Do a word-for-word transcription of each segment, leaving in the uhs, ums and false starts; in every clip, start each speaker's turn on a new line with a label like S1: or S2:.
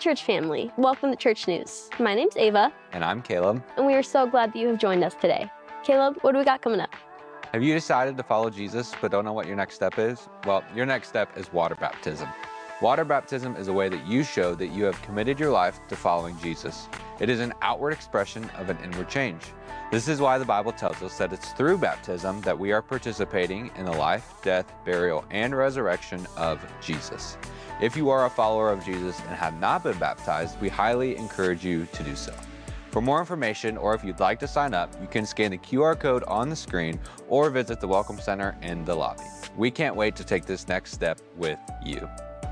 S1: church family, welcome to Church News. My name's Ava.
S2: And I'm Caleb.
S1: And we are so glad that you have joined us today. Caleb, what do we got coming up?
S2: Have you decided to follow Jesus but don't know what your next step is? Well, your next step is water baptism. Water baptism is a way that you show that you have committed your life to following Jesus. It is an outward expression of an inward change. This is why the Bible tells us that it's through baptism that we are participating in the life, death, burial, and resurrection of Jesus. If you are a follower of Jesus and have not been baptized, we highly encourage you to do so. For more information, or if you'd like to sign up, you can scan the Q R code on the screen or visit the Welcome Center in the lobby. We can't wait to take this next step with you.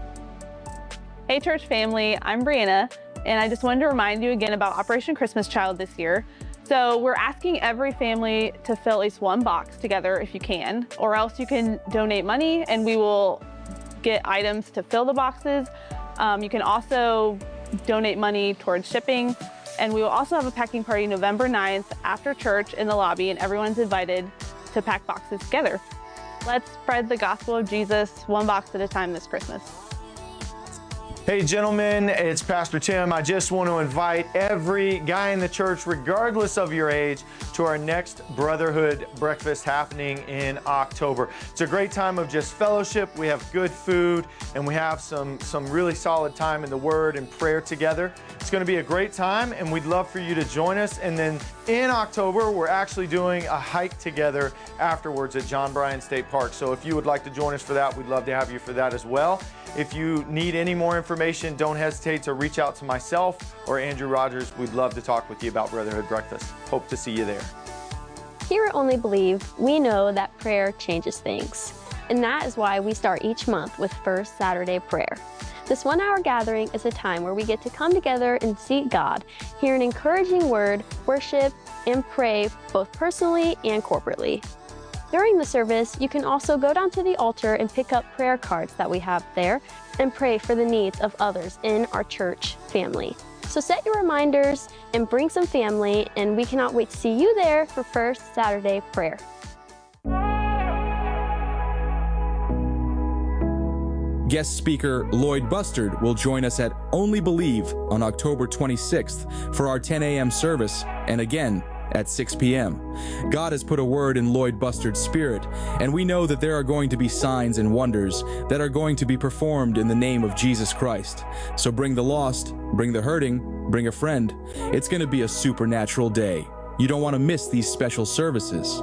S3: Hey church family, I'm Brianna, and I just wanted to remind you again about Operation Christmas Child this year. So we're asking every family to fill at least one box together if you can, or else you can donate money and we will get items to fill the boxes. Um, you can also donate money towards shipping, and we will also have a packing party November ninth after church in the lobby, and everyone's invited to pack boxes together. Let's spread the gospel of Jesus one box at a time this Christmas.
S4: Hey gentlemen, it's Pastor Tim. I just want to invite every guy in the church, regardless of your age, to our next Brotherhood Breakfast happening in October. It's a great time of just fellowship. We have good food and we have some, some really solid time in the Word and prayer together. It's going to be a great time and we'd love for you to join us. And then in October, we're actually doing a hike together afterwards at John Bryan State Park. So if you would like to join us for that, we'd love to have you for that as well. If you need any more information, don't hesitate to reach out to myself or Andrew Rogers. We'd love to talk with you about Brotherhood Breakfast. Hope to see you there.
S1: Here at Only Believe, we know that prayer changes things. And that is why we start each month with First Saturday Prayer. This one-hour gathering is a time where we get to come together and seek God, hear an encouraging word, worship, and pray both personally and corporately. During the service, you can also go down to the altar and pick up prayer cards that we have there and pray for the needs of others in our church family. So set your reminders and bring some family, and we cannot wait to see you there for First Saturday Prayer.
S5: Guest speaker Lloyd Bustard will join us at Only Believe on October twenty-sixth for our ten a.m. service, and again at six p.m. God has put a word in Lloyd Bustard's spirit, and we know that there are going to be signs and wonders that are going to be performed in the name of Jesus Christ. So bring the lost, bring the hurting, bring a friend. It's going to be a supernatural day. You don't want to miss these special services.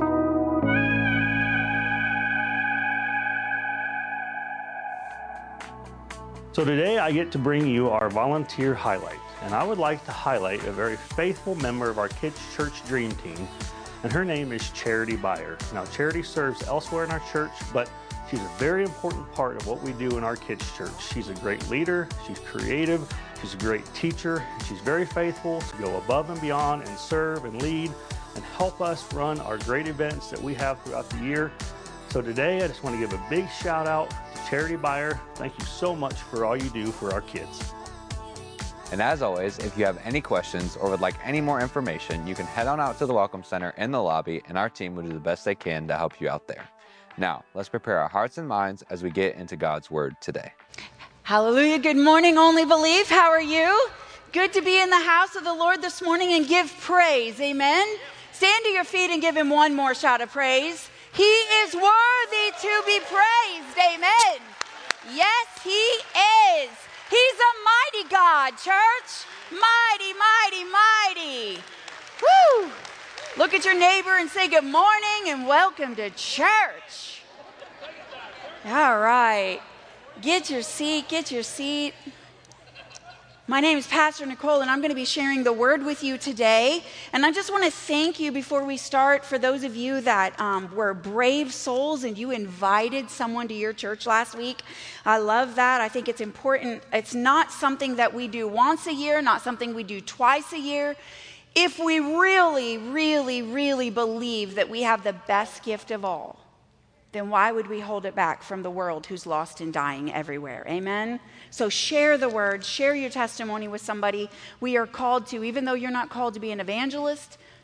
S6: So today I get to bring you our volunteer highlight, and I would like to highlight a very faithful member of our Kids Church Dream Team, and her name is Charity Byer. Now Charity serves elsewhere in our church, but she's a very important part of what we do in our kids' church. She's a great leader, she's creative, she's a great teacher, and she's very faithful to go above and beyond and serve and lead and help us run our great events that we have throughout the year. So today I just want to give a big shout out to Charity Byer. Thank you so much for all you do for our kids.
S2: And as always, if you have any questions or would like any more information, you can head on out to the Welcome Center in the lobby, and our team will do the best they can to help you out there. Now, let's prepare our hearts and minds as we get into God's Word today.
S7: Hallelujah. Good morning, Only Believe. How are you? Good to be in the house of the Lord this morning and give praise. Amen. Stand to your feet and give him one more shout of praise. He is worthy to be praised. Amen. Yes, he is. He's a mighty God, church. Mighty, mighty, mighty. Woo! Look at your neighbor and say good morning and welcome to church. All right. Get your seat, get your seat. My name is Pastor Nicole, and I'm going to be sharing the word with you today. And I just want to thank you before we start for those of you that um, were brave souls and you invited someone to your church last week. I love that. I think it's important. It's not something that we do once a year, not something we do twice a year. If we really, really, really believe that we have the best gift of all, then why would we hold it back from the world who's lost and dying everywhere? Amen? So share the word, share your testimony with somebody. We are called to, even though you're not called to be an evangelist,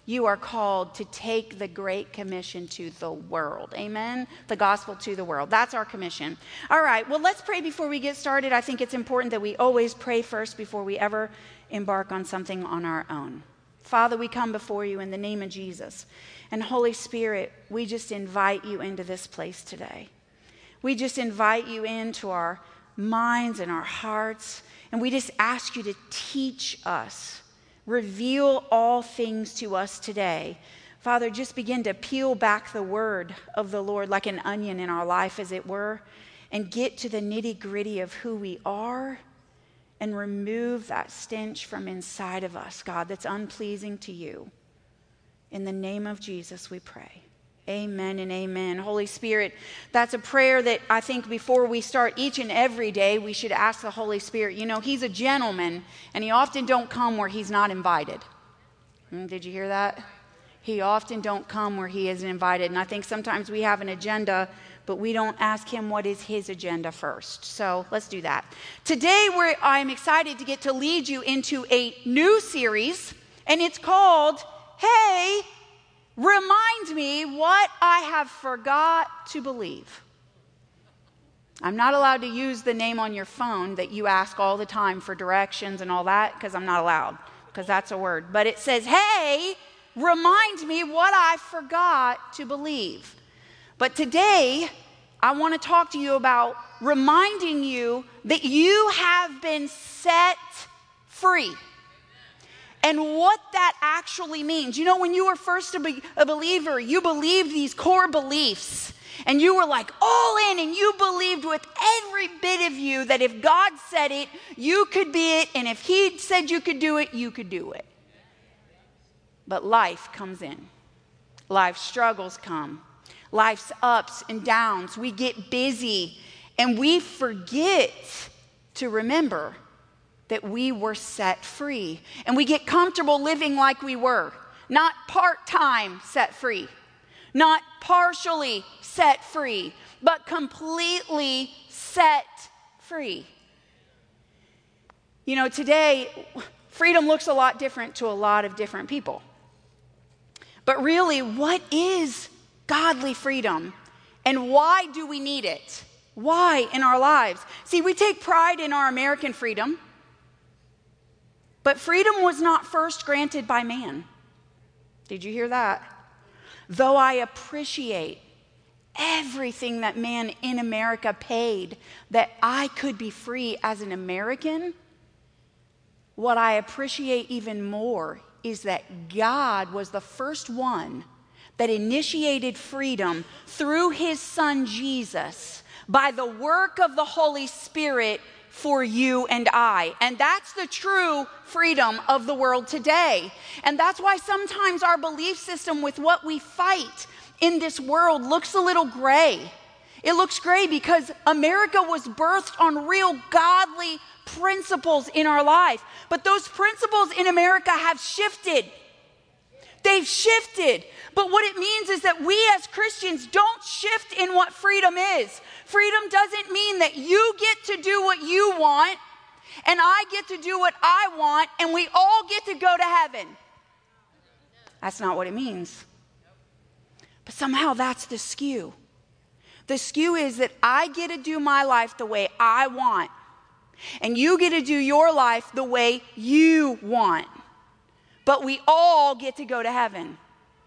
S7: You are called to take the Great Commission to the world. Amen? The gospel to the world. That's our commission. All right, well, let's pray before we get started. I think it's important that we always pray first before we ever embark on something on our own. Father, we come before you in the name of Jesus. And Holy Spirit, we just invite you into this place today. We just invite you into our minds and our hearts. And we just ask you to teach us. Reveal all things to us today. Father, just begin to peel back the word of the Lord like an onion in our life, as it were, and get to the nitty-gritty of who we are and remove that stench from inside of us, God, that's unpleasing to you. In the name of Jesus, we pray. Amen and amen. Holy Spirit, that's a prayer that I think before we start each and every day, we should ask the Holy Spirit. You know, he's a gentleman, and he often don't come where he's not invited. Did you hear that? He often don't come where he isn't invited. And I think sometimes we have an agenda, but we don't ask him what is his agenda first. So let's do that. Today, we're, I'm excited to get to lead you into a new series, and it's called, Hey, Remind Me What I Have Forgot to Believe. I'm not allowed to use the name on your phone that you ask all the time for directions and all that, because I'm not allowed, because that's a word. But it says, hey, remind me what I forgot to believe. But today, I want to talk to you about reminding you that you have been set free. And what that actually means. You know, when you were first a, be- a believer, you believed these core beliefs. And you were like all in, and you believed with every bit of you that if God said it, you could be it. And if he said you could do it, you could do it. But life comes in. Life's struggles come. Life's ups and downs. We get busy, and we forget to remember that we were set free. And we get comfortable living like we were. Not part-time set free. Not partially set free. But completely set free. You know, today, freedom looks a lot different to a lot of different people. But really, what is godly freedom? And why do we need it? Why in our lives? See, we take pride in our American freedom. But freedom was not first granted by man. Did you hear that? Though I appreciate everything that man in America paid that I could be free as an American, what I appreciate even more is that God was the first one that initiated freedom through his son Jesus by the work of the Holy Spirit for you and I. And that's the true freedom of the world today. And that's why sometimes our belief system with what we fight in this world looks a little gray. It looks gray because America was birthed on real godly principles in our life. But those principles in America have shifted. They've shifted. But what it means is that we as Christians don't shift in what freedom is. Freedom doesn't mean that you get to do what you want and I get to do what I want and we all get to go to heaven. That's not what it means. But somehow that's the skew. The skew is that I get to do my life the way I want and you get to do your life the way you want. But we all get to go to heaven.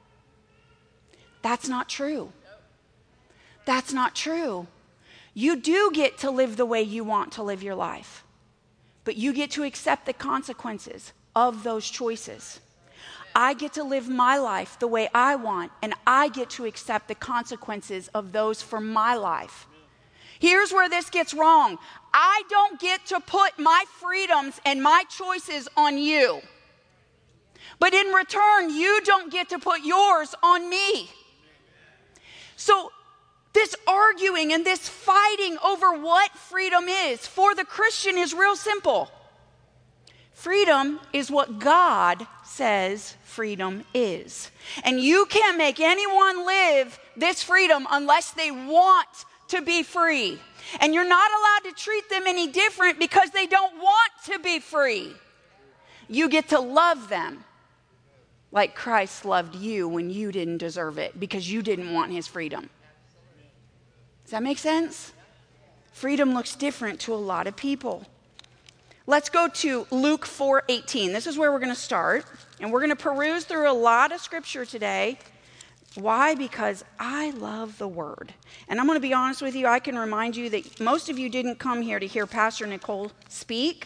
S7: That's not true. That's not true. You do get to live the way you want to live your life, but you get to accept the consequences of those choices. I get to live my life the way I want, and I get to accept the consequences of those for my life. Here's where this gets wrong. I don't get to put my freedoms and my choices on you. But in return, you don't get to put yours on me. So this arguing and this fighting over what freedom is for the Christian is real simple. Freedom is what God says freedom is. And you can't make anyone live this freedom unless they want to be free. And you're not allowed to treat them any different because they don't want to be free. You get to love them like Christ loved you when you didn't deserve it because you didn't want his freedom. Does that make sense? Freedom looks different to a lot of people. Let's go to Luke four eighteen. This is where we're going to start. And we're going to peruse through a lot of scripture today. Why? Because I love the word. And I'm going to be honest with you. I can remind you that most of you didn't come here to hear Pastor Nicole speak.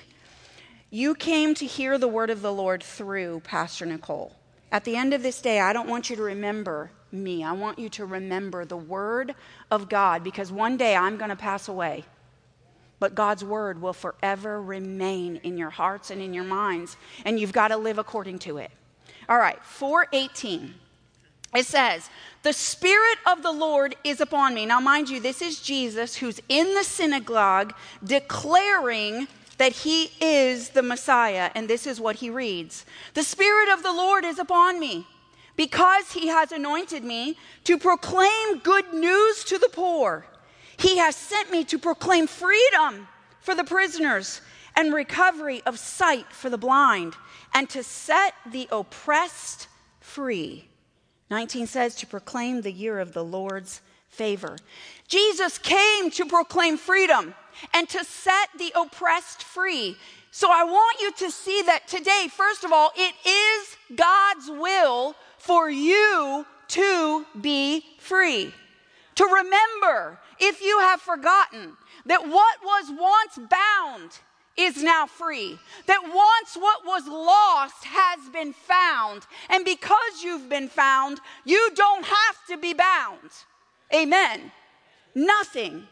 S7: You came to hear the word of the Lord through Pastor Nicole. At the end of this day, I don't want you to remember me. I want you to remember the word of God, because one day I'm going to pass away. But God's word will forever remain in your hearts and in your minds, and you've got to live according to it. All right, four eighteen. It says, the Spirit of the Lord is upon me. Now, mind you, this is Jesus who's in the synagogue declaring that he is the Messiah, and this is what he reads. The Spirit of the Lord is upon me, because he has anointed me to proclaim good news to the poor. He has sent me to proclaim freedom for the prisoners and recovery of sight for the blind, and to set the oppressed free. nineteen says, to proclaim the year of the Lord's favor. Jesus came to proclaim freedom and to set the oppressed free. So I want you to see that today, first of all, it is God's will for you to be free. To remember, if you have forgotten, that what was once bound is now free. That once what was lost has been found. And because you've been found, you don't have to be bound. Amen. Nothing.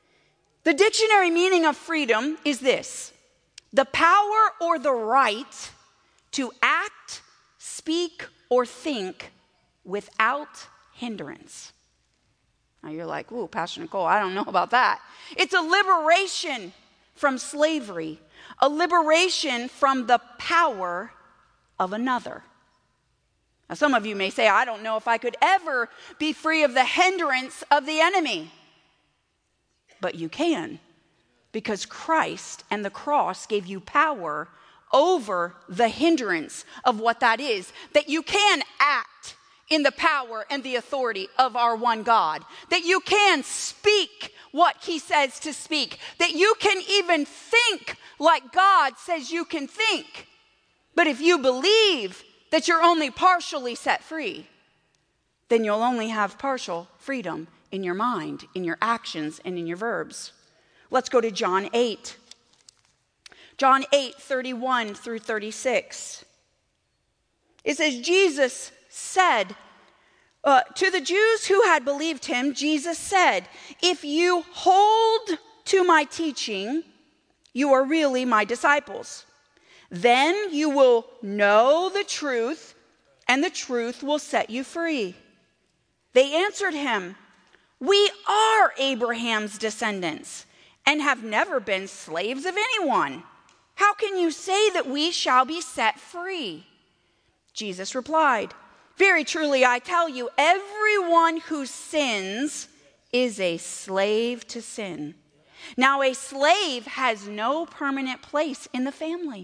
S7: The dictionary meaning of freedom is this: the power or the right to act, speak, or think without hindrance. Now you're like, ooh, Pastor Nicole, I don't know about that. It's a liberation from slavery, a liberation from the power of another. Now some of you may say, I don't know if I could ever be free of the hindrance of the enemy. But you can, because Christ and the cross gave you power over the hindrance of what that is, that you can act in the power and the authority of our one God, that you can speak what he says to speak, that you can even think like God says you can think. But if you believe that you're only partially set free, then you'll only have partial freedom in your mind, in your actions, and in your verbs. Let's go to John eight. John eight, thirty-one through thirty-six. It says, Jesus said, uh, to the Jews who had believed him, Jesus said, if you hold to my teaching, you are really my disciples. Then you will know the truth, and the truth will set you free. They answered him, we are Abraham's descendants and have never been slaves of anyone. How can you say that we shall be set free? Jesus replied, very truly I tell you, everyone who sins is a slave to sin. Now a slave has no permanent place in the family,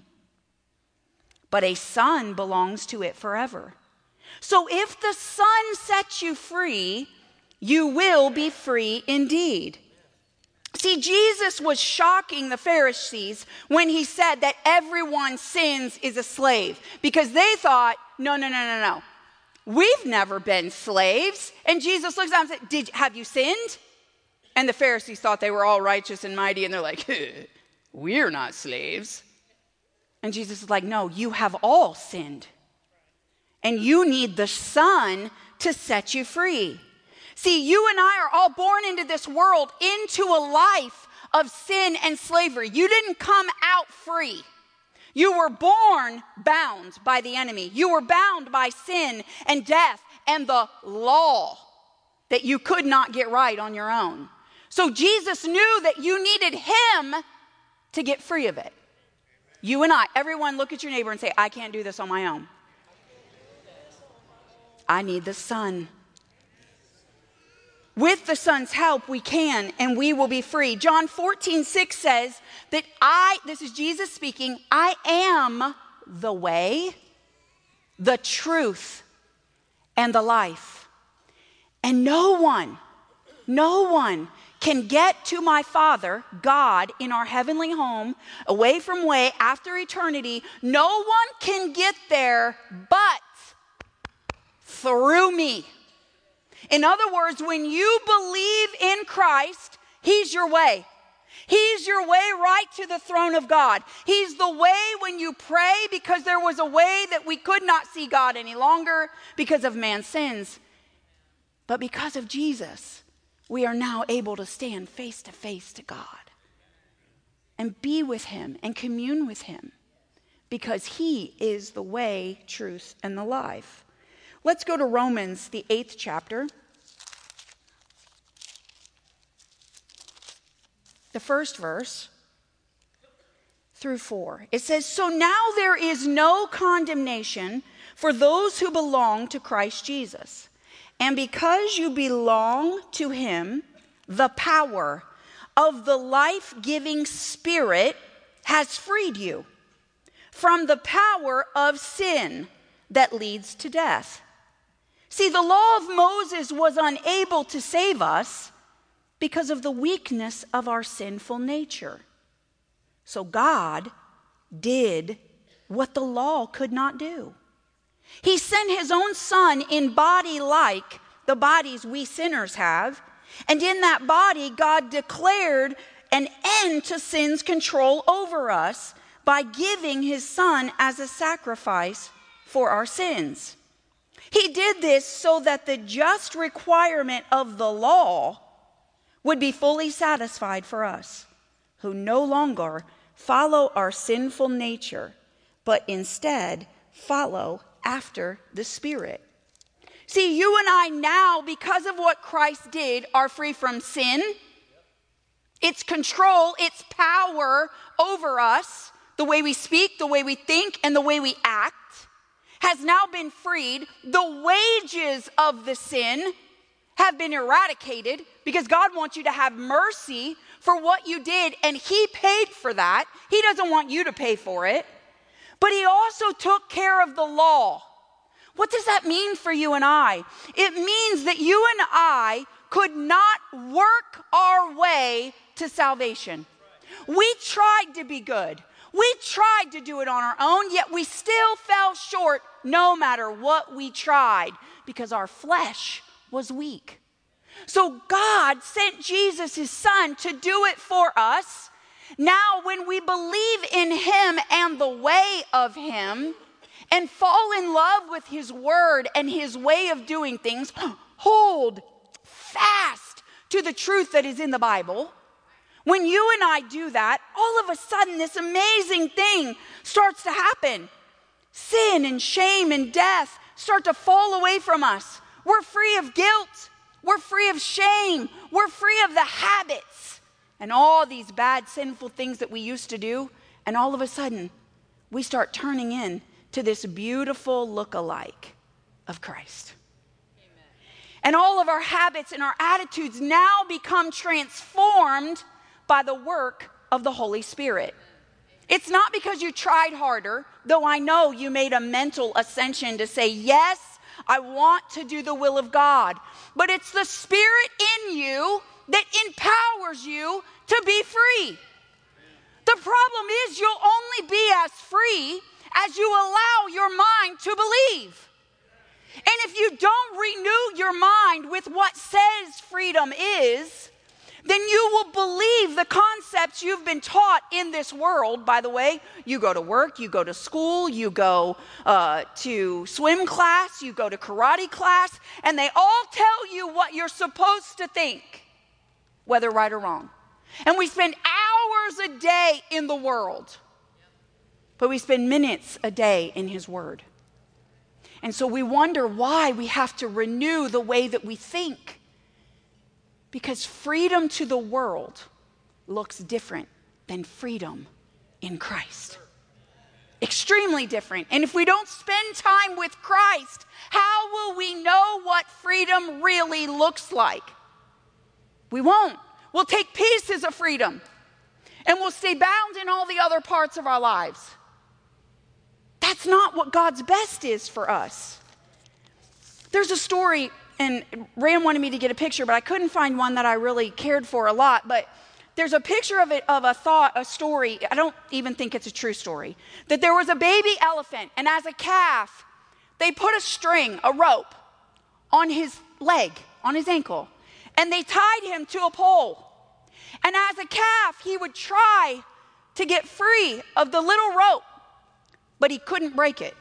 S7: but a son belongs to it forever. So if the Son sets you free, you will be free indeed. See, Jesus was shocking the Pharisees when he said that everyone sins is a slave, because they thought, no, no, no, no, no. We've never been slaves. And Jesus looks at them and said, Did, have you sinned? And the Pharisees thought they were all righteous and mighty, and they're like, we're not slaves. And Jesus is like, no, you have all sinned. And you need the Son to set you free. See, you and I are all born into this world, into a life of sin and slavery. You didn't come out free. You were born bound by the enemy. You were bound by sin and death and the law that you could not get right on your own. So Jesus knew that you needed him to get free of it. You and I, everyone look at your neighbor and say, I can't do this on my own. I need the Son. With the Son's help, we can, and we will be free. John fourteen, six says that I, this is Jesus speaking, I am the way, the truth, and the life. And no one, no one can get to my Father, God, in our heavenly home, away from way, after eternity. No one can get there but through me. In other words, when you believe in Christ, He's your way. He's your way right to the throne of God. He's the way when you pray, because there was a way that we could not see God any longer because of man's sins. But because of Jesus, we are now able to stand face to face to God and be with Him and commune with Him, because He is the way, truth, and the life. Let's go to Romans, the eighth chapter. The first verse through four. It says, "So now there is no condemnation for those who belong to Christ Jesus. And because you belong to Him, the power of the life-giving Spirit has freed you from the power of sin that leads to death." See, the law of Moses was unable to save us because of the weakness of our sinful nature. So God did what the law could not do. He sent His own Son in body like the bodies we sinners have. And in that body, God declared an end to sin's control over us by giving His Son as a sacrifice for our sins. He did this so that the just requirement of the law would be fully satisfied for us, who no longer follow our sinful nature, but instead follow after the Spirit. See, you and I now, because of what Christ did, are free from sin, its control, its power over us, the way we speak, the way we think, and the way we act, has now been freed. The wages of the sin have been eradicated, because God wants you to have mercy for what you did, and He paid for that. He doesn't want you to pay for it. But He also took care of the law. What does that mean for you and I? It means that you and I could not work our way to salvation. We tried to be good. We tried to do it on our own, yet we still fell short no matter what we tried, because our flesh was weak. So God sent Jesus, His Son, to do it for us. Now, when we believe in Him and the way of Him, and fall in love with His Word and His way of doing things, hold fast to the truth that is in the Bible. When you and I do that, all of a sudden this amazing thing starts to happen. Sin and shame and death start to fall away from us. We're free of guilt. We're free of shame. We're free of the habits and all these bad, sinful things that we used to do. And all of a sudden, we start turning in to this beautiful look-alike of Christ. Amen. And all of our habits and our attitudes now become transformed by the work of the Holy Spirit. It's not because you tried harder, though I know you made a mental ascension to say, yes, I want to do the will of God. But it's the Spirit in you that empowers you to be free. The problem is you'll only be as free as you allow your mind to believe. And if you don't renew your mind with what says freedom is, then you will believe the concepts you've been taught in this world. By the way, you go to work, you go to school, you go uh, to swim class, you go to karate class, and they all tell you what you're supposed to think, whether right or wrong. And we spend hours a day in the world, but we spend minutes a day in His Word. And so we wonder why we have to renew the way that we think. Because freedom to the world looks different than freedom in Christ. Extremely different. And if we don't spend time with Christ, how will we know what freedom really looks like? We won't. We'll take pieces of freedom and we'll stay bound in all the other parts of our lives. That's not what God's best is for us. There's a story, and Ram wanted me to get a picture, but I couldn't find one that I really cared for a lot. But there's a picture of it, of a thought, a story. I don't even think it's a true story. That there was a baby elephant, and as a calf, they put a string, a rope, on his leg, on his ankle, and they tied him to a pole. And as a calf, he would try to get free of the little rope, but he couldn't break it.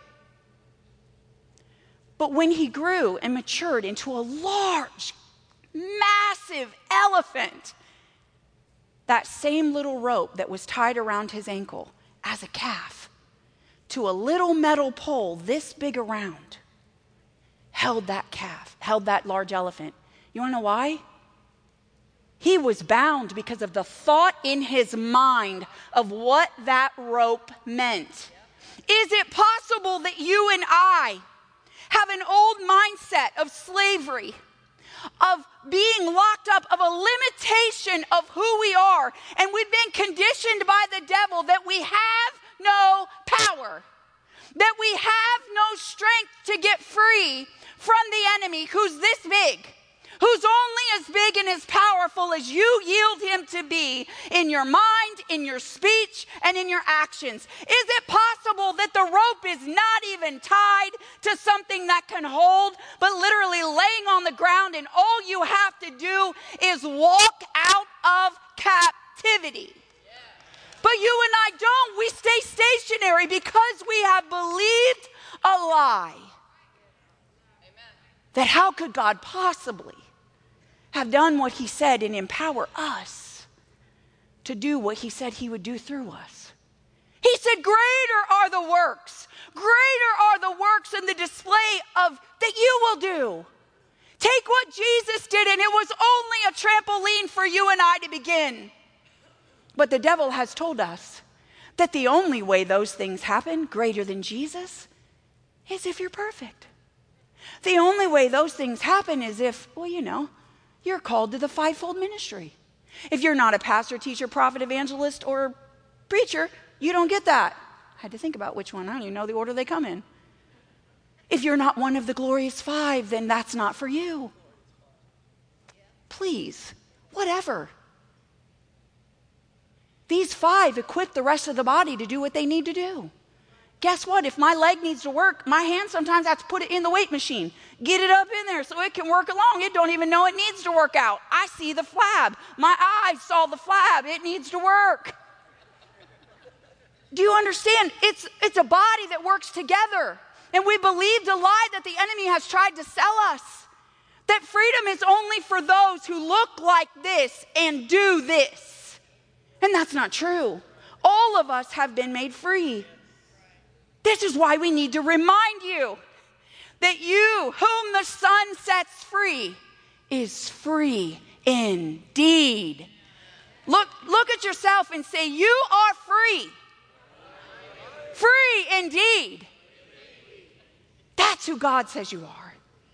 S7: But when he grew and matured into a large, massive elephant, that same little rope that was tied around his ankle as a calf to a little metal pole this big around held that calf, held that large elephant. You want to know why? He was bound because of the thought in his mind of what that rope meant. Is it possible that you and I have an old mindset of slavery, of being locked up, of a limitation of who we are, and we've been conditioned by the devil that we have no power, that we have no strength to get free from the enemy who's this big, who's only as big and as powerful as you yield him to be in your mind, in your speech, and in your actions. Is it possible that the rope is not even tied to something that can hold, but literally laying on the ground, and all you have to do is walk out of captivity? But you and I don't. We stay stationary because we have believed a lie. That how could God possibly have done what he said and empower us to do what he said he would do through us? He said, greater are the works. Greater are the works and the display of that you will do. Take what Jesus did, and it was only a trampoline for you and I to begin. But the devil has told us that the only way those things happen, greater than Jesus, is if you're perfect. The only way those things happen is if, well, you know, you're called to the fivefold ministry. If you're not a pastor, teacher, prophet, evangelist, or preacher, you don't get that. I had to think about which one. I don't even know the order they come in. If you're not one of the glorious five, then that's not for you. Please, whatever. These five equip the rest of the body to do what they need to do. Guess what? If my leg needs to work, my hand sometimes I have to put it in the weight machine. Get it up in there so it can work along. It don't even know it needs to work out. I see the flab. My eyes saw the flab. It needs to work. Do you understand? It's, it's a body that works together. And we believed a lie that the enemy has tried to sell us. That freedom is only for those who look like this and do this. And that's not true. All of us have been made free. This is why we need to remind you that you, whom the Son sets free, is free indeed. Look, look at yourself and say, you are free. Free indeed. That's who God says you are.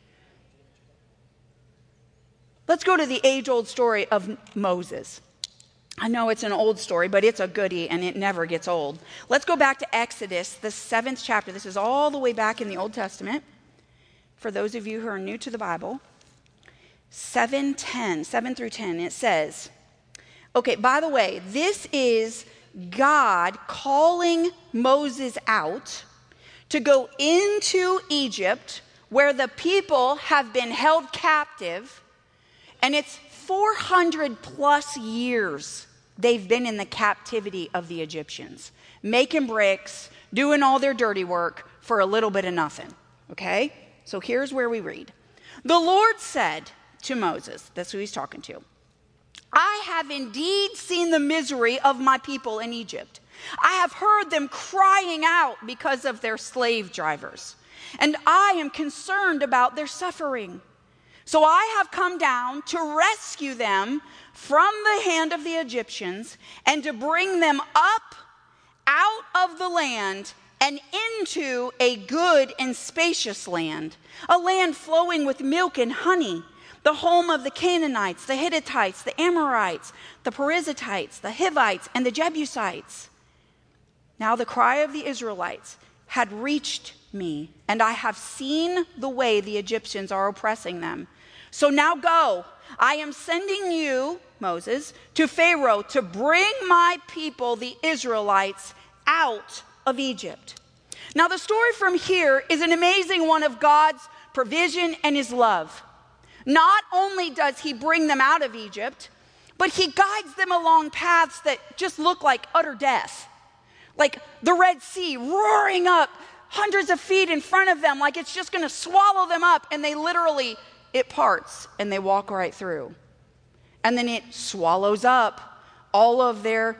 S7: Let's go to the age-old story of Moses. I know it's an old story, but it's a goodie and it never gets old. Let's go back to Exodus, the seventh chapter. This is all the way back in the Old Testament. For those of you who are new to the Bible, seven ten, seven through ten, it says, okay, by the way, this is God calling Moses out to go into Egypt where the people have been held captive, and it's four hundred plus years they've been in the captivity of the Egyptians, making bricks, doing all their dirty work for a little bit of nothing, okay? So here's where we read. The Lord said to Moses, that's who he's talking to, I have indeed seen the misery of my people in Egypt. I have heard them crying out because of their slave drivers, and I am concerned about their suffering. So I have come down to rescue them from the hand of the Egyptians and to bring them up out of the land and into a good and spacious land, a land flowing with milk and honey, the home of the Canaanites, the Hittites, the Amorites, the Perizzites, the Hivites, and the Jebusites. Now the cry of the Israelites had reached me, and I have seen the way the Egyptians are oppressing them. So now go. I am sending you, Moses, to Pharaoh to bring my people, the Israelites, out of Egypt. Now, the story from here is an amazing one of God's provision and his love. Not only does he bring them out of Egypt, but he guides them along paths that just look like utter death. Like the Red Sea roaring up hundreds of feet in front of them, like it's just going to swallow them up. And they literally, it parts and they walk right through. And then it swallows up all of their,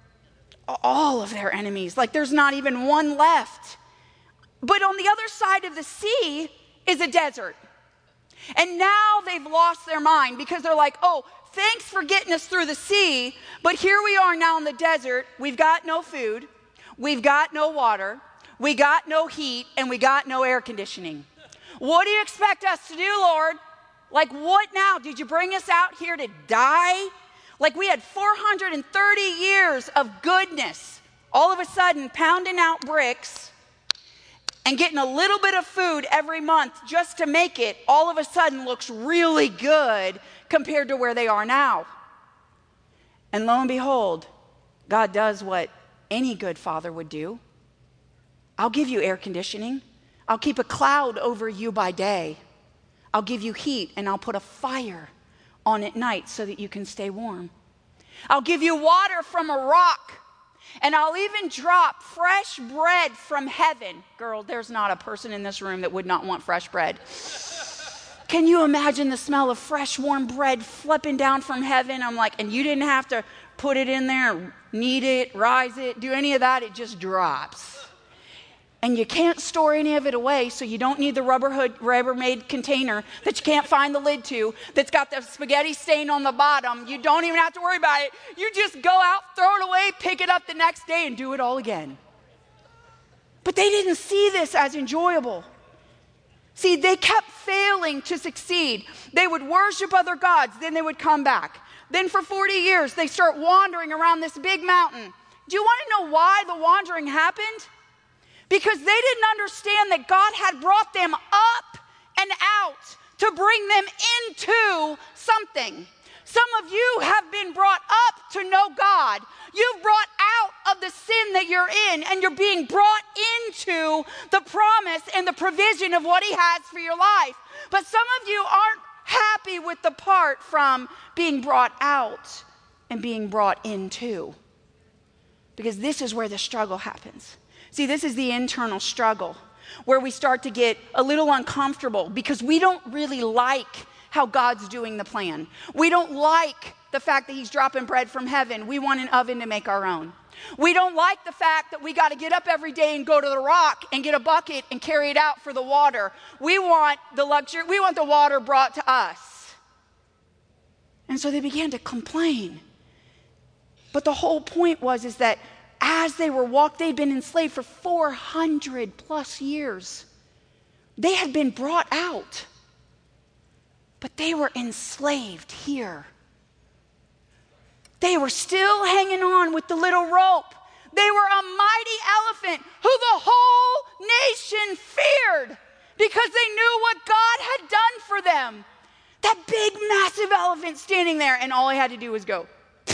S7: all of their enemies. Like there's not even one left. But on the other side of the sea is a desert. And now they've lost their mind because they're like, oh, thanks for getting us through the sea, but here we are now in the desert. We've got no food, we've got no water, we got no heat, and we got no air conditioning. What do you expect us to do, Lord? Like, what now? Did you bring us out here to die? Like, we had four hundred thirty years of goodness, all of a sudden pounding out bricks and getting a little bit of food every month just to make it, all of a sudden looks really good compared to where they are now. And lo and behold, God does what any good father would do. I'll give you air conditioning. I'll keep a cloud over you by day. I'll give you heat, and I'll put a fire on at night so that you can stay warm. I'll give you water from a rock, and I'll even drop fresh bread from heaven. Girl, there's not a person in this room that would not want fresh bread. Can you imagine the smell of fresh, warm bread flipping down from heaven? I'm like, and you didn't have to put it in there, knead it, rise it, do any of that. It just drops. And you can't store any of it away, so you don't need the rubber hood, Rubbermaid container that you can't find the lid to, that's got the spaghetti stain on the bottom. You don't even have to worry about it. You just go out, throw it away, pick it up the next day, and do it all again. But they didn't see this as enjoyable. See, they kept failing to succeed. They would worship other gods, then they would come back. Then for forty years, they start wandering around this big mountain. Do you want to know why the wandering happened? Because they didn't understand that God had brought them up and out to bring them into something. Some of you have been brought up to know God. You've brought out of the sin that you're in, and you're being brought into the promise and the provision of what he has for your life. But some of you aren't happy with the part from being brought out and being brought into. Because this is where the struggle happens. See, this is the internal struggle where we start to get a little uncomfortable because we don't really like how God's doing the plan. We don't like the fact that he's dropping bread from heaven. We want an oven to make our own. We don't like the fact that we got to get up every day and go to the rock and get a bucket and carry it out for the water. We want the luxury, we want the water brought to us. And so they began to complain. But the whole point was is that as they were walked, they'd been enslaved for four hundred plus years. They had been brought out, but they were enslaved here. They were still hanging on with the little rope. They were a mighty elephant who the whole nation feared because they knew what God had done for them. That big, massive elephant standing there, and all he had to do was go.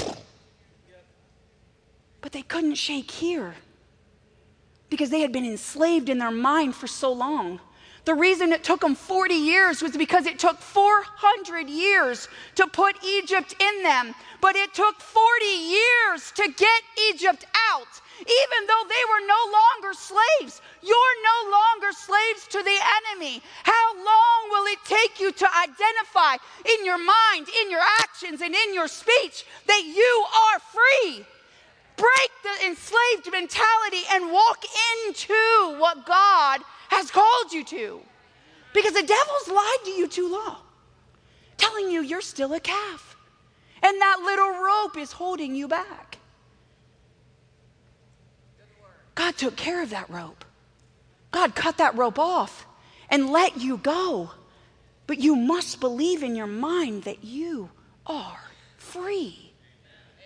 S7: But they couldn't shake here because they had been enslaved in their mind for so long. The reason it took them forty years was because it took four hundred years to put Egypt in them. But it took forty years to get Egypt out. Even though they were no longer slaves, you're no longer slaves to the enemy. How long will it take you to identify in your mind, in your actions, and in your speech that you are free? Break the enslaved mentality and walk into what God has called you to. Because the devil's lied to you too long, telling you you're still a calf. And that little rope is holding you back. God took care of that rope. God cut that rope off and let you go. But you must believe in your mind that you are free.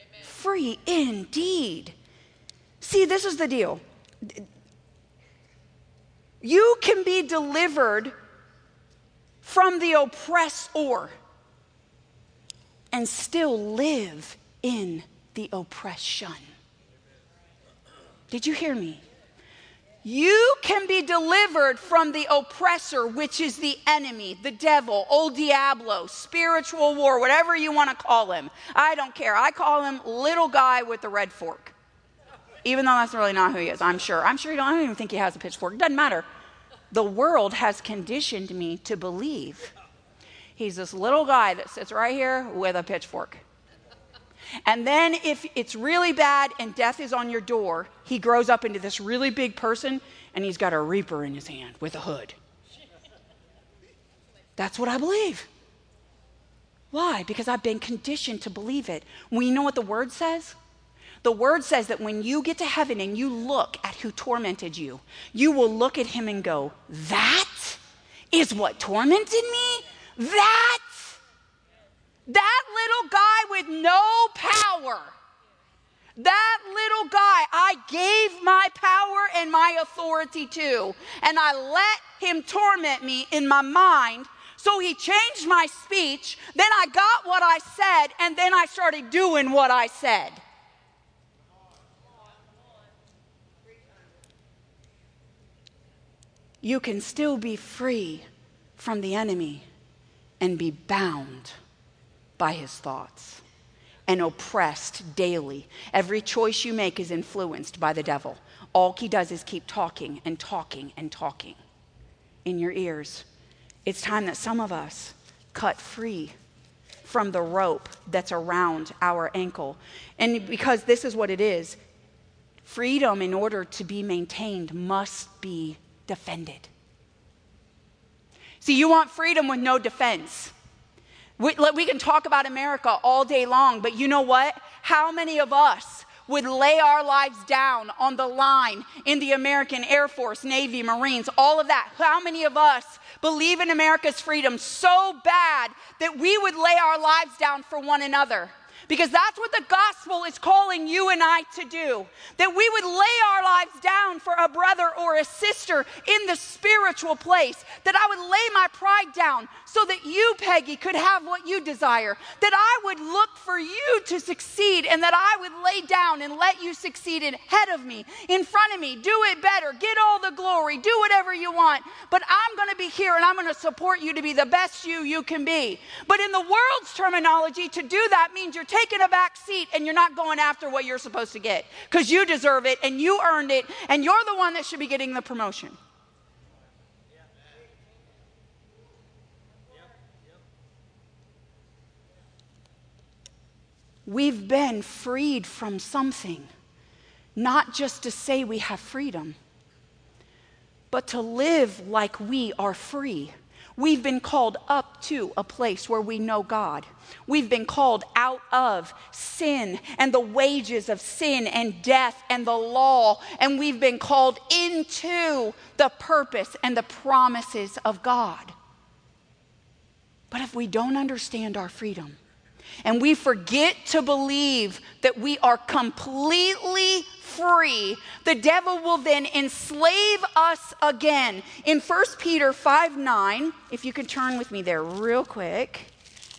S7: Free indeed. See, this is the deal. You can be delivered from the oppressor and still live in the oppression. Did you hear me? You can be delivered from the oppressor, which is the enemy, the devil, old Diablo, spiritual war, whatever you want to call him. I don't care. I call him little guy with the red fork. Even though that's really not who he is, I'm sure. I'm sure he don't, I don't even think he has a pitchfork. It doesn't matter. The world has conditioned me to believe he's this little guy that sits right here with a pitchfork. And then if it's really bad and death is on your door, he grows up into this really big person and he's got a reaper in his hand with a hood. That's what I believe. Why? Because I've been conditioned to believe it. Well, you know what the word says? The word says that when you get to heaven and you look at who tormented you, you will look at him and go, that is what tormented me? That? That little guy with no power. That little guy I gave my power and my authority to, and I let him torment me in my mind. So he changed my speech, then I got what I said, and then I started doing what I said. You can still be free from the enemy and be bound by his thoughts and oppressed daily. Every choice you make is influenced by the devil. All he does is keep talking and talking and talking in your ears. It's time that some of us cut free from the rope that's around our ankle. And because this is what it is, freedom, in order to be maintained, must be defended. See, you want freedom with no defense. We, we can talk about America all day long, but you know what? How many of us would lay our lives down on the line in the American Air Force, Navy, Marines, all of that? How many of us believe in America's freedom so bad that we would lay our lives down for one another? Because that's what the gospel is calling you and I to do. That we would lay our lives down for a brother or a sister in the spiritual place. That I would lay my pride down so that you, Peggy, could have what you desire. That I would look for you to succeed, and that I would lay down and let you succeed ahead of me, in front of me. Do it better. Get all the glory. Do whatever you want. But I'm going to be here and I'm going to support you to be the best you you can be. But in the world's terminology, to do that means you're taking a back seat and you're not going after what you're supposed to get because you deserve it and you earned it and you're the one that should be getting the promotion. We've been freed from something, not just to say we have freedom, but to live like we are free. We've been called up to a place where we know God. We've been called out of sin and the wages of sin and death and the law. And we've been called into the purpose and the promises of God. But if we don't understand our freedom and we forget to believe that we are completely free, the devil will then enslave us again. In First Peter five nine, if you could turn with me there real quick.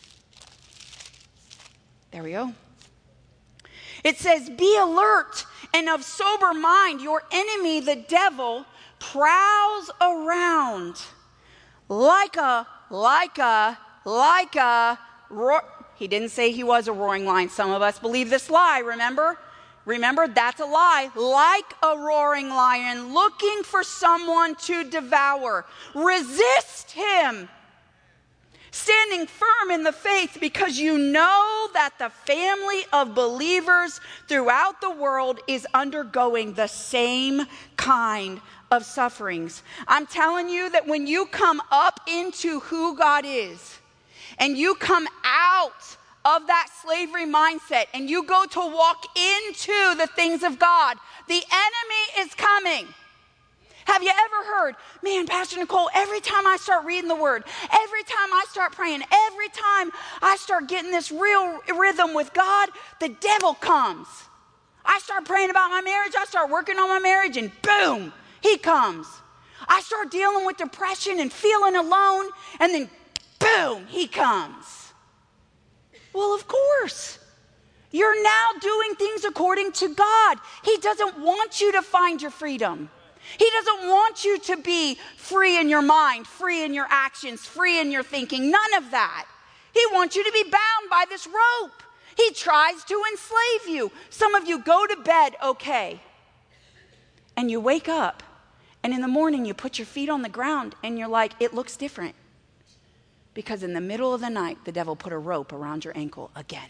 S7: There we go. It says, be alert and of sober mind. Your enemy, the devil, prowls around like a, like a, like a, ro- he didn't say he was a roaring lion. Some of us believe this lie, remember? Remember, that's a lie. Like a roaring lion, looking for someone to devour. Resist him, standing firm in the faith, because you know that the family of believers throughout the world is undergoing the same kind of sufferings. I'm telling you that when you come up into who God is, and you come out of that slavery mindset and you go to walk into the things of God, the enemy is coming. Have you ever heard, man, Pastor Nicole, every time I start reading the word, every time I start praying, every time I start getting this real rhythm with God, the devil comes. I start praying about my marriage, I start working on my marriage, and boom, he comes. I start dealing with depression and feeling alone, and then boom, he comes. Well, of course. You're now doing things according to God. He doesn't want you to find your freedom. He doesn't want you to be free in your mind, free in your actions, free in your thinking. None of that. He wants you to be bound by this rope. He tries to enslave you. Some of you go to bed okay, and you wake up, and in the morning you put your feet on the ground, and you're like, it looks different. Because in the middle of the night, the devil put a rope around your ankle again.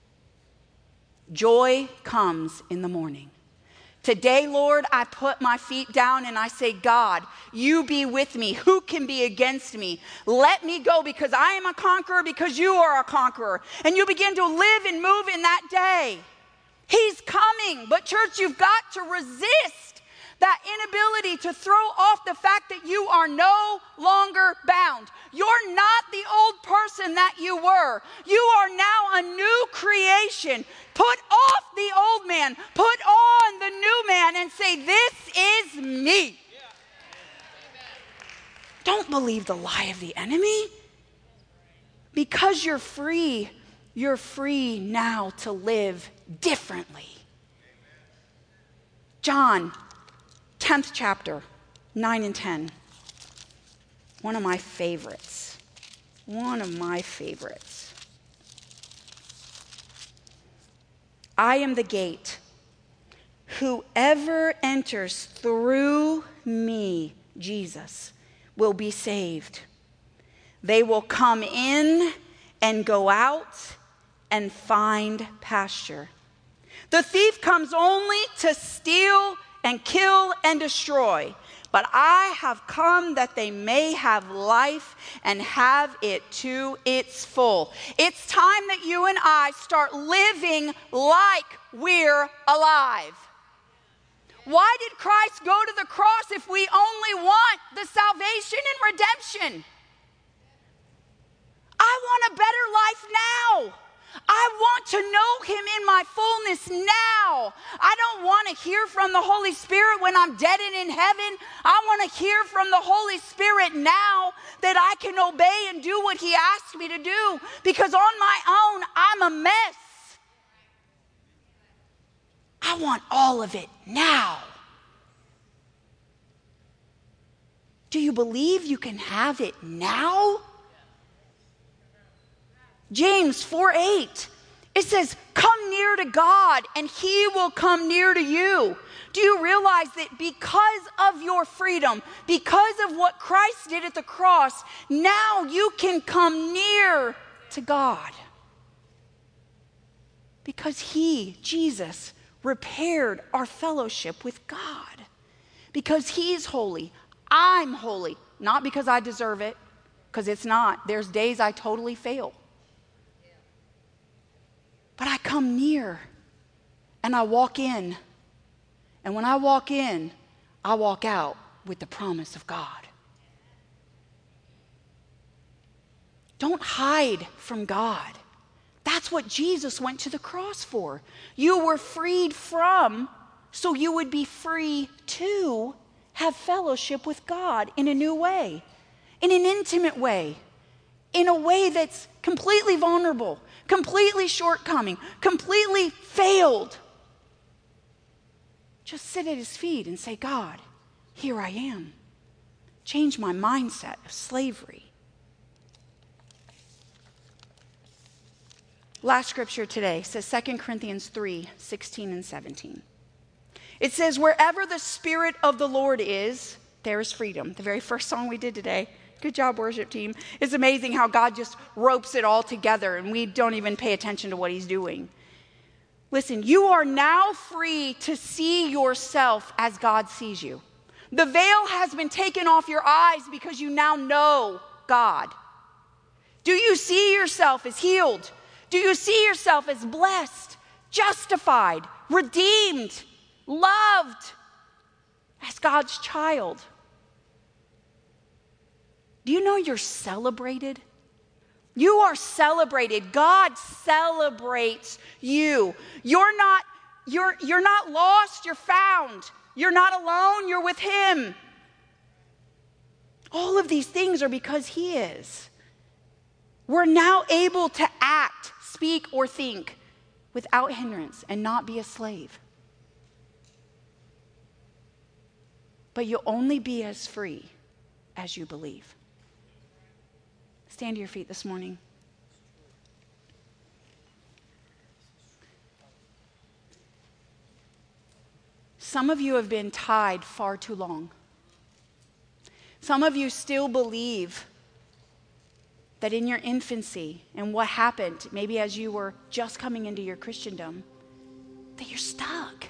S7: Joy comes in the morning. Today, Lord, I put my feet down and I say, God, you be with me. Who can be against me? Let me go because I am a conqueror, because you are a conqueror. And you begin to live and move in that day. He's coming. But church, you've got to resist that inability to throw off the fact that you are no longer bound. You're not the old person that you were. You are now a new creation. Put off the old man, put on the new man, and say, this is me. Don't believe the lie of the enemy. Because you're free, you're free now to live differently. John tenth chapter, nine and ten. One of my favorites. One of my favorites. I am the gate. Whoever enters through me, Jesus, will be saved. They will come in and go out and find pasture. The thief comes only to steal and kill and destroy. But I have come that they may have life and have it to its full. It's time that you and I start living like we're alive. Why did Christ go to the cross if we only want the salvation and redemption? I want a better life now. I want to know him in my fullness now. I don't want to hear from the Holy Spirit when I'm dead and in heaven. I want to hear from the Holy Spirit now that I can obey and do what he asked me to do. Because on my own, I'm a mess. I want all of it now. Do you believe you can have it now? James four eight, it says, come near to God and he will come near to you. Do you realize that because of your freedom, because of what Christ did at the cross, now you can come near to God? Because he, Jesus, repaired our fellowship with God. Because he's holy, I'm holy. Not because I deserve it, because it's not. There's days I totally fail. But I come near and I walk in. And when I walk in, I walk out with the promise of God. Don't hide from God. That's what Jesus went to the cross for. You were freed from, so you would be free to have fellowship with God in a new way, in an intimate way, in a way that's completely vulnerable, completely shortcoming, completely failed. Just sit at his feet and say, God, here I am. Change my mindset of slavery. Last scripture today says Second Corinthians three, sixteen and seventeen. It says, wherever the Spirit of the Lord is, there is freedom. The very first song we did today. Good job, worship team. It's amazing how God just ropes it all together and we don't even pay attention to what he's doing. Listen, you are now free to see yourself as God sees you. The veil has been taken off your eyes because you now know God. Do you see yourself as healed? Do you see yourself as blessed, justified, redeemed, loved, as God's child? Do you know you're celebrated? You are celebrated. God celebrates you. You're not, you're, you're not lost, you're found. You're not alone, you're with him. All of these things are because he is. We're now able to act, speak, or think without hindrance and not be a slave. But you'll only be as free as you believe. Stand to your feet this morning. Some of you have been tied far too long. Some of you still believe that in your infancy and what happened, maybe as you were just coming into your Christendom, that you're stuck.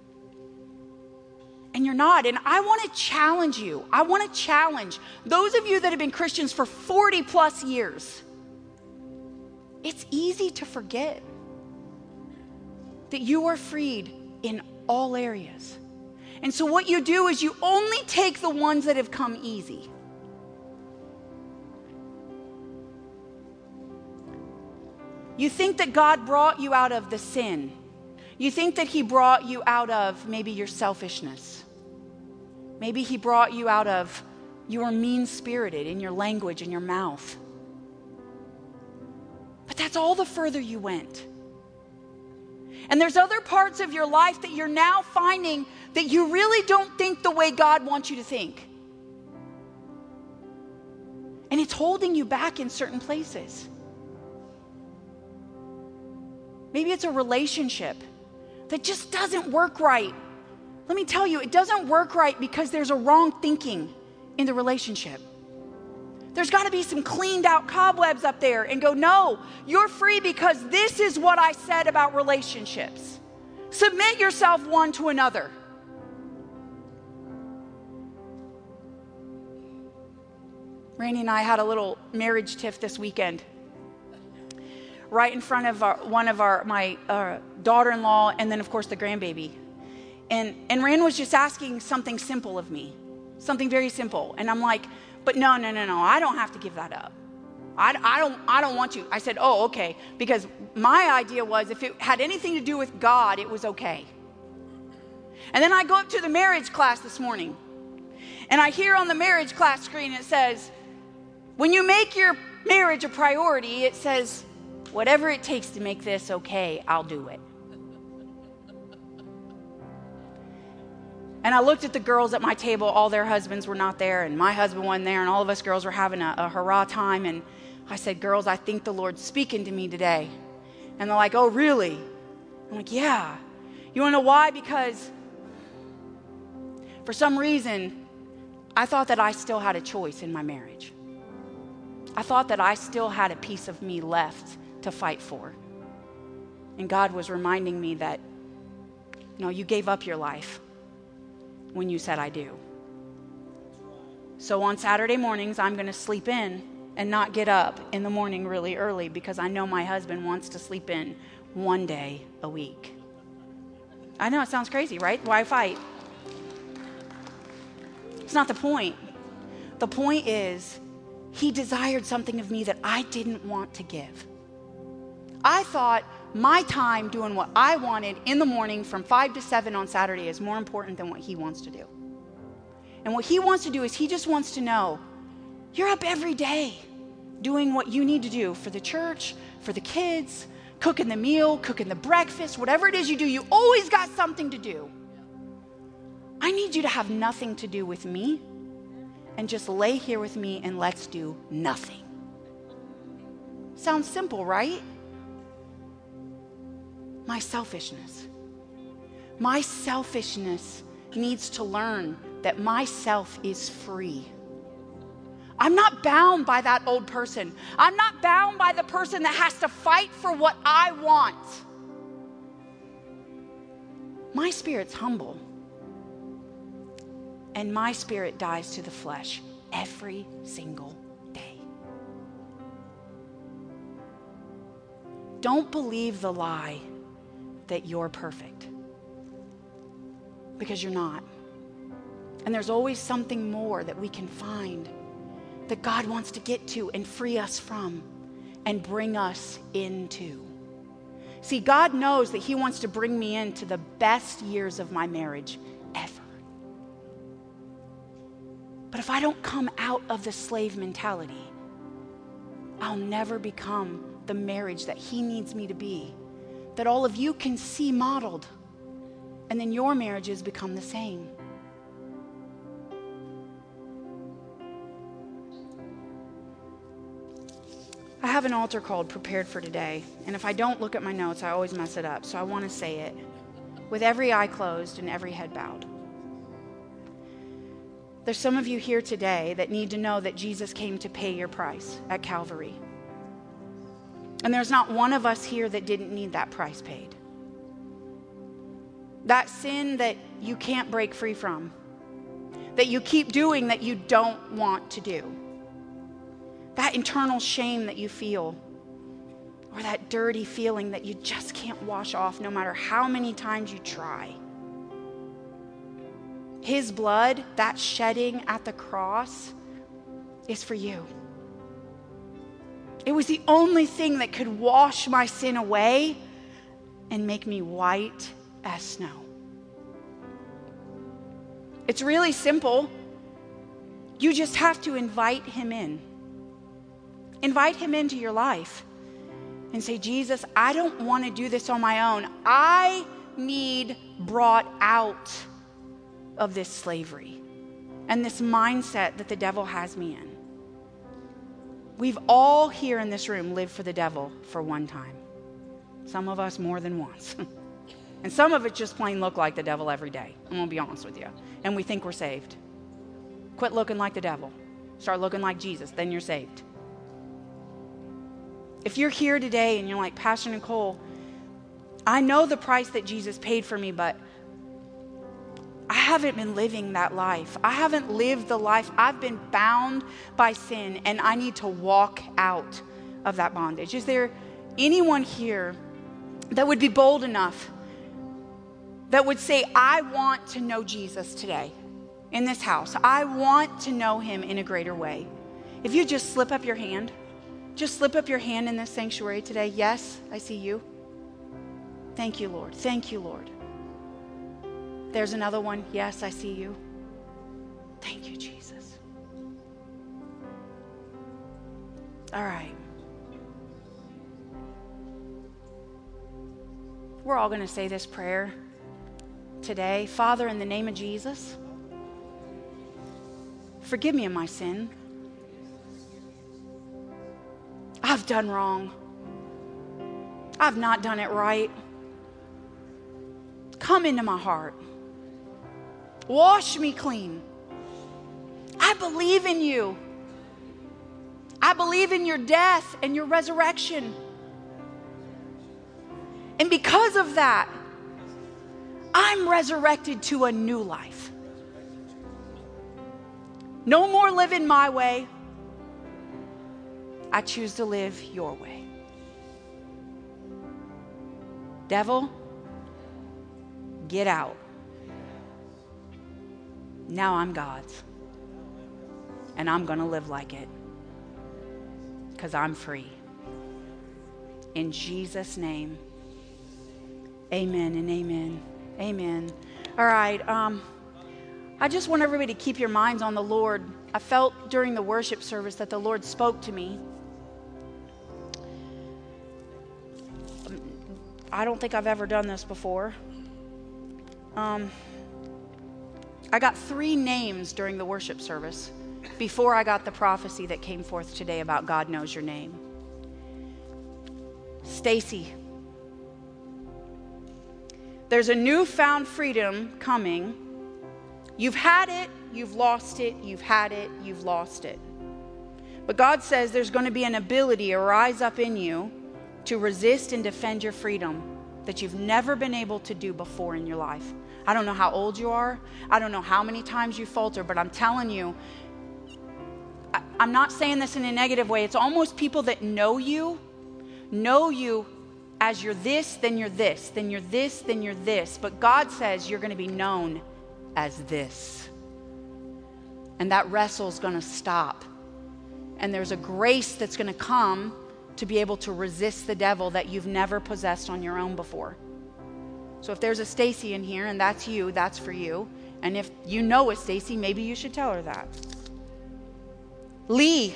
S7: And you're not. And I want to challenge you. I want to challenge those of you that have been Christians for forty plus years. It's easy to forget that you are freed in all areas. And so what you do is you only take the ones that have come easy. You think that God brought you out of the sin. You think that he brought you out of maybe your selfishness. Maybe he brought you out of you were mean-spirited in your language and your mouth. But that's all the further you went. And there's other parts of your life that you're now finding that you really don't think the way God wants you to think. And it's holding you back in certain places. Maybe it's a relationship that just doesn't work right. Let me tell you, it doesn't work right because there's a wrong thinking in the relationship. There's got to be some cleaned out cobwebs up there and go, no, you're free because this is what I said about relationships. Submit yourself one to another. Rainey and I had a little marriage tiff this weekend, right in front of our, one of our my uh, daughter-in-law, and then of course the grandbaby. And and Rand was just asking something simple of me, something very simple, and I'm like, but no, no, no, no, I don't have to give that up. I, I don't I don't want to. I said, oh, okay, because my idea was if it had anything to do with God, it was okay. And then I go up to the marriage class this morning, and I hear on the marriage class screen, it says, when you make your marriage a priority, it says, whatever it takes to make this okay, I'll do it. And I looked at the girls at my table. All their husbands were not there, and my husband wasn't there, and all of us girls were having a, a hurrah time. And I said, girls, I think the Lord's speaking to me today. And they're like, oh, really? I'm like, yeah. You want to know why? Because for some reason, I thought that I still had a choice in my marriage. I thought that I still had a piece of me left to fight for. And God was reminding me that, no, you gave up your life when you said I do. So on Saturday mornings, I'm going to sleep in and not get up in the morning really early because I know my husband wants to sleep in one day a week. I know it sounds crazy, right? Why fight? It's not the point. The point is, he desired something of me that I didn't want to give. I thought my time doing what I wanted in the morning from five to seven on Saturday is more important than what he wants to do. And what he wants to do is he just wants to know, you're up every day doing what you need to do for the church, for the kids, cooking the meal, cooking the breakfast, whatever it is you do, you always got something to do. I need you to have nothing to do with me and just lay here with me and let's do nothing. Sounds simple, right? My selfishness. My selfishness needs to learn that myself is free. I'm not bound by that old person. I'm not bound by the person that has to fight for what I want. My spirit's humble. And my spirit dies to the flesh every single day. Don't believe the lie that you're perfect, because you're not. And there's always something more that we can find that God wants to get to and free us from and bring us into. See, God knows that he wants to bring me into the best years of my marriage ever. But if I don't come out of the slave mentality, I'll never become the marriage that he needs me to be, that all of you can see modeled. And then your marriages become the same. I have an altar call prepared for today, and if I don't look at my notes, I always mess it up, so I want to say it with every eye closed and every head bowed. There's some of you here today that need to know that Jesus came to pay your price at Calvary. And there's not one of us here that didn't need that price paid. That sin that you can't break free from, that you keep doing that you don't want to do. That internal shame that you feel, or that dirty feeling that you just can't wash off no matter how many times you try. His blood, that shedding at the cross, is for you. It was the only thing that could wash my sin away and make me white as snow. It's really simple. You just have to invite him in. Invite him into your life and say, Jesus, I don't want to do this on my own. I need brought out of this slavery and this mindset that the devil has me in. We've all here in this room lived for the devil for one time. Some of us more than once. And some of it just plain look like the devil every day. I'm going to be honest with you. And we think we're saved. Quit looking like the devil. Start looking like Jesus. Then you're saved. If you're here today and you're like, Pastor Nicole, I know the price that Jesus paid for me, but I haven't been living that life. I haven't lived the life. I've been bound by sin, and I need to walk out of that bondage. Is there anyone here that would be bold enough, that would say, I want to know Jesus today in this house? I want to know him in a greater way. If you just slip up your hand, just slip up your hand in this sanctuary today. Yes, I see you. Thank you, Lord. Thank you, Lord. There's another one. Yes, I see you. Thank you, Jesus. All right. We're all going to say this prayer today. Father, in the name of Jesus, forgive me of my sin. I've done wrong. I've not done it right. Come into my heart. Wash me clean. I believe in you. I believe in your death and your resurrection. And because of that, I'm resurrected to a new life. No more living my way. I choose to live your way. Devil, get out. Now I'm God's. And I'm going to live like it. Because I'm free. In Jesus' name, amen and amen. Amen. All right. Um, I just want everybody to keep your minds on the Lord. I felt during the worship service that the Lord spoke to me. I don't think I've ever done this before. Um, I got three names during the worship service before I got the prophecy that came forth today about God knows your name. Stacy. There's a newfound freedom coming. You've had it, you've lost it, you've had it, you've lost it. But God says there's going to be an ability arise up in you to resist and defend your freedom that you've never been able to do before in your life. I don't know how old you are. I don't know how many times you falter, but I'm telling you, I, I'm not saying this in a negative way. It's almost people that know you, know you as you're this, then you're this, then you're this, then you're this. But God says you're going to be known as this. And that wrestle's going to stop. And there's a grace that's going to come to be able to resist the devil that you've never possessed on your own before. So if there's a Stacy in here and that's you, that's for you. And if you know a Stacy, maybe you should tell her that. Lee,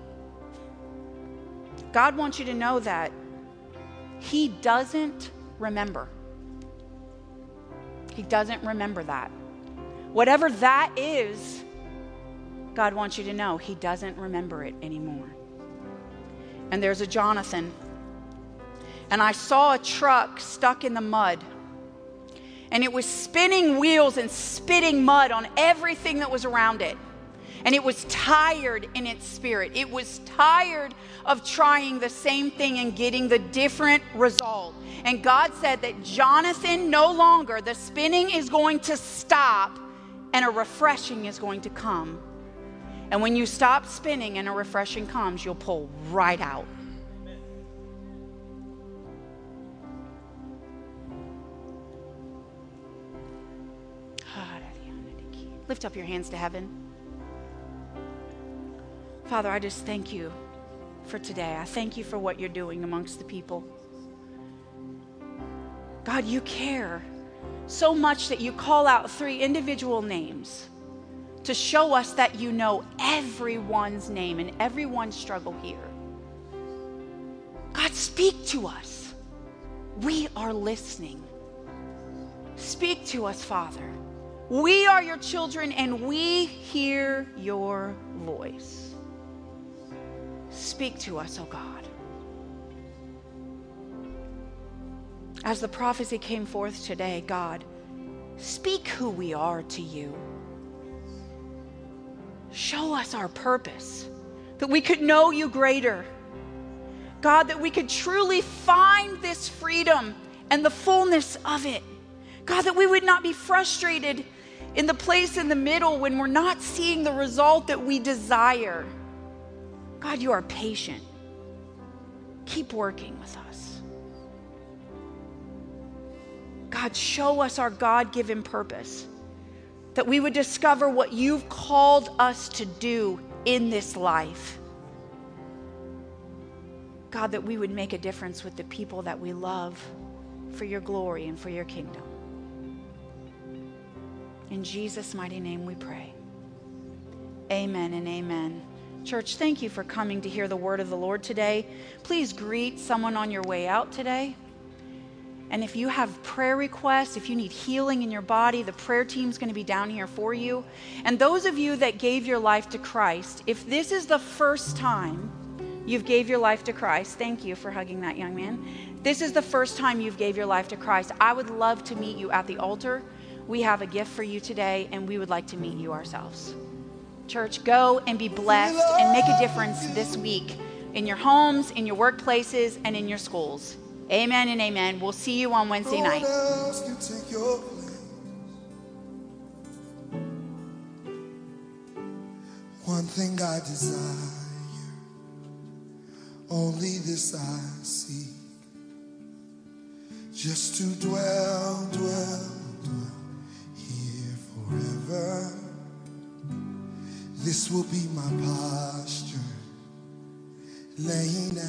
S7: God wants you to know that he doesn't remember. He doesn't remember that. Whatever that is, God wants you to know he doesn't remember it anymore. And there's a Jonathan. And I saw a truck stuck in the mud. And it was spinning wheels and spitting mud on everything that was around it. And it was tired in its spirit. It was tired of trying the same thing and getting the different result. And God said that Jonathan, no longer, the spinning is going to stop and a refreshing is going to come. And when you stop spinning and a refreshing comes, you'll pull right out. Lift up your hands to heaven. Father, I just thank you for today. I thank you for what you're doing amongst the people. God, you care so much that you call out three individual names to show us that you know everyone's name and everyone's struggle here. God, speak to us. We are listening. Speak to us, Father. We are your children and we hear your voice. Speak to us, oh God. As the prophecy came forth today, God, speak who we are to you. Show us our purpose, that we could know you greater. God, that we could truly find this freedom and the fullness of it. God, that we would not be frustrated in the place in the middle when we're not seeing the result that we desire. God, you are patient. Keep working with us. God, show us our God-given purpose, that we would discover what you've called us to do in this life. God, that we would make a difference with the people that we love for your glory and for your kingdom. In Jesus' mighty name we pray. Amen and amen. Church, thank you for coming to hear the word of the Lord today. Please greet someone on your way out today. And if you have prayer requests, if you need healing in your body, the prayer team's going to be down here for you. And those of you that gave your life to Christ, if this is the first time you've gave your life to Christ, thank you for hugging that young man. This is the first time you've gave your life to Christ. I would love to meet you at the altar. We have a gift for you today, and we would like to meet you ourselves. Church, go and be blessed and make a difference this week in your homes, in your workplaces, and in your schools. Amen and amen. We'll see you on Wednesday night.
S8: One thing I desire, only this I seek, just to dwell, dwell, dwell here forever. This will be my posture, laying at